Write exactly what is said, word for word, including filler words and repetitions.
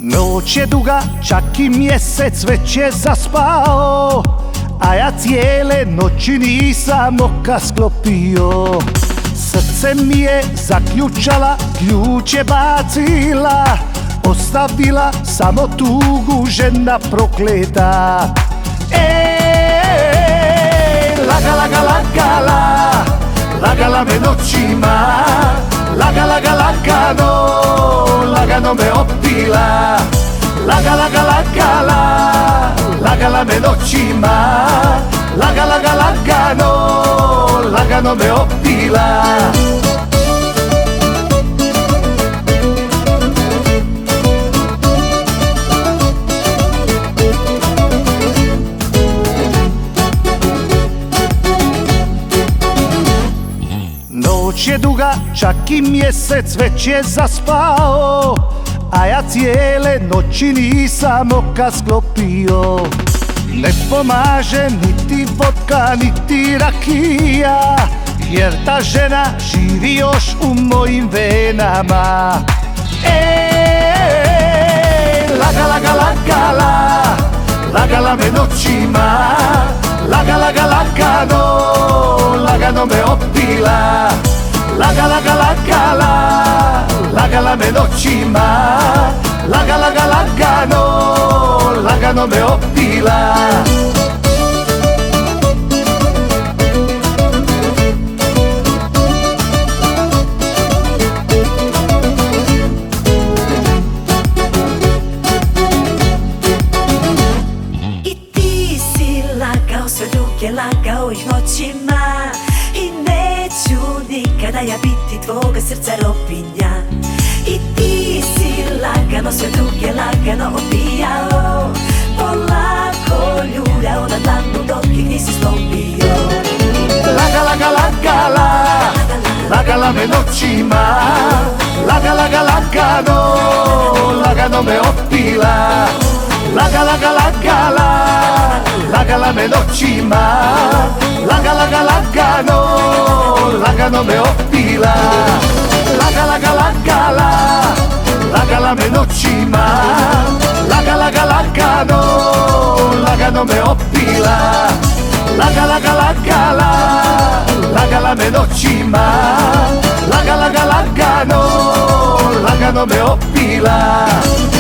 Noć je duga, čak i mjesec već je zaspao, a ja cijele noći nisam oka sklopio. Srce mi je zaključala, ključ je bacila, ostavila samo tugu žena prokleta. Ej, laga, laga, lagala, lagala me noćima, laga, laga, lagano, lagano me opila. Laga, laga, lagala, lagala me noćima, laga, laga, lagano, lagano me opila. Noć je duga, čak i mjesec već je zaspao, a ja cijele noći nisam oka sklopio. Ne pomaže niti vodka, niti rakija, jer ta žena živi još u mojim venama. Ej, laga, laga, lagala, lagala me noćima, laga, laga, lagano, lagano me opila. Laga, laga, lagala, lagala me noćima, laga, laga, lagano, lagano me opila. I ti si lagao sve druge, lagao ih noćima, i neću nikada ja biti tvoga srca robinja. I ti si lagano sve druge, lagano odbijao, polako ljuljao na dlanu dok ih nisi slomio. Laga, laga, lagala, lagala me noćima, laga, laga, lagano, lagano me opila. Laga, laga, lagala, lagala me noćima, laga, laga, lagano, lagano me opila. Laga, laga, lagala, lagala me noćima, laga, laga, lagano, lagano me opila. Laga, laga, lagala, lagala me noćima, laga, laga, lagano, lagano me opila.